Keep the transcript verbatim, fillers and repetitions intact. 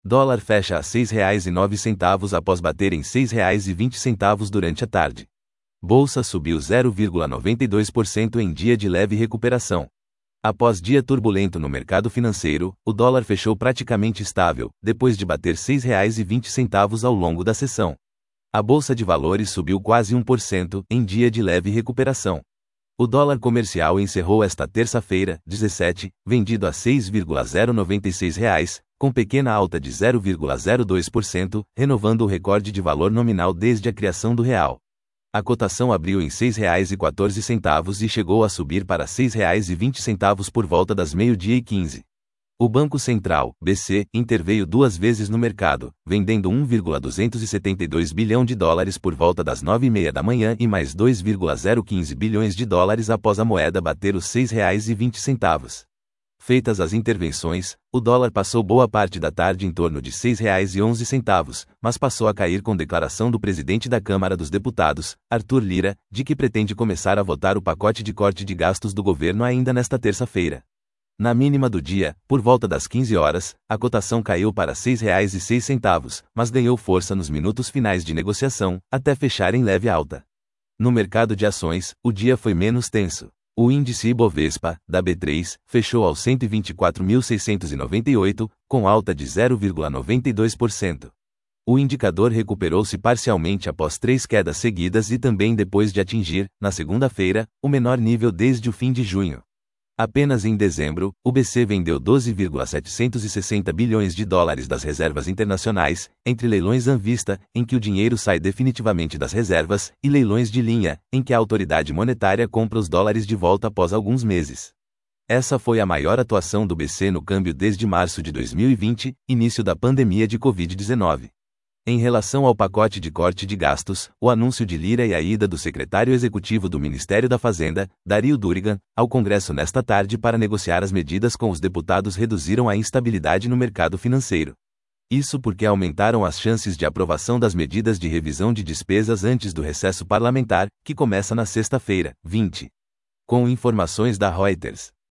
Dólar fecha a seis reais e nove centavos após bater em seis reais e vinte centavos durante a tarde. Bolsa subiu zero vírgula noventa e dois por cento em dia de leve recuperação. Após dia turbulento no mercado financeiro, o dólar fechou praticamente estável, depois de bater seis reais e vinte centavos ao longo da sessão. A Bolsa de Valores subiu quase um por cento em dia de leve recuperação. O dólar comercial encerrou esta terça-feira, dezessete, vendido a seis vírgula zero noventa e seis reais, com pequena alta de zero vírgula zero dois por cento, renovando o recorde de valor nominal desde a criação do real. A cotação abriu em seis reais e quatorze centavos e chegou a subir para seis reais e vinte centavos por volta das meio-dia e quinze. O Banco Central, B C, interveio duas vezes no mercado, vendendo um vírgula duzentos e setenta e dois bilhão de dólares por volta das nove e meia da manhã e mais dois vírgula zero quinze bilhões de dólares após a moeda bater os seis reais e vinte centavos. Feitas as intervenções, o dólar passou boa parte da tarde em torno de seis reais e onze centavos, mas passou a cair com declaração do presidente da Câmara dos Deputados, Arthur Lira, de que pretende começar a votar o pacote de corte de gastos do governo ainda nesta terça-feira. Na mínima do dia, por volta das quinze horas, a cotação caiu para seis reais e seis centavos, mas ganhou força nos minutos finais de negociação, até fechar em leve alta. No mercado de ações, o dia foi menos tenso. O índice Ibovespa, da B três, fechou aos cento e vinte e quatro mil seiscentos e noventa e oito, com alta de zero vírgula noventa e dois por cento. O indicador recuperou-se parcialmente após três quedas seguidas e também depois de atingir, na segunda-feira, o menor nível desde o fim de junho. Apenas em dezembro, o B C vendeu doze vírgula setecentos e sessenta bilhões de dólares das reservas internacionais, entre leilões à vista, em que o dinheiro sai definitivamente das reservas, e leilões de linha, em que a autoridade monetária compra os dólares de volta após alguns meses. Essa foi a maior atuação do B C no câmbio desde março de dois mil e vinte, início da pandemia de covid dezenove. Em relação ao pacote de corte de gastos, o anúncio de Lira e a ida do secretário executivo do Ministério da Fazenda, Dario Durigan, ao Congresso nesta tarde para negociar as medidas com os deputados reduziram a instabilidade no mercado financeiro. Isso porque aumentaram as chances de aprovação das medidas de revisão de despesas antes do recesso parlamentar, que começa na sexta-feira, vinte. Com informações da Reuters.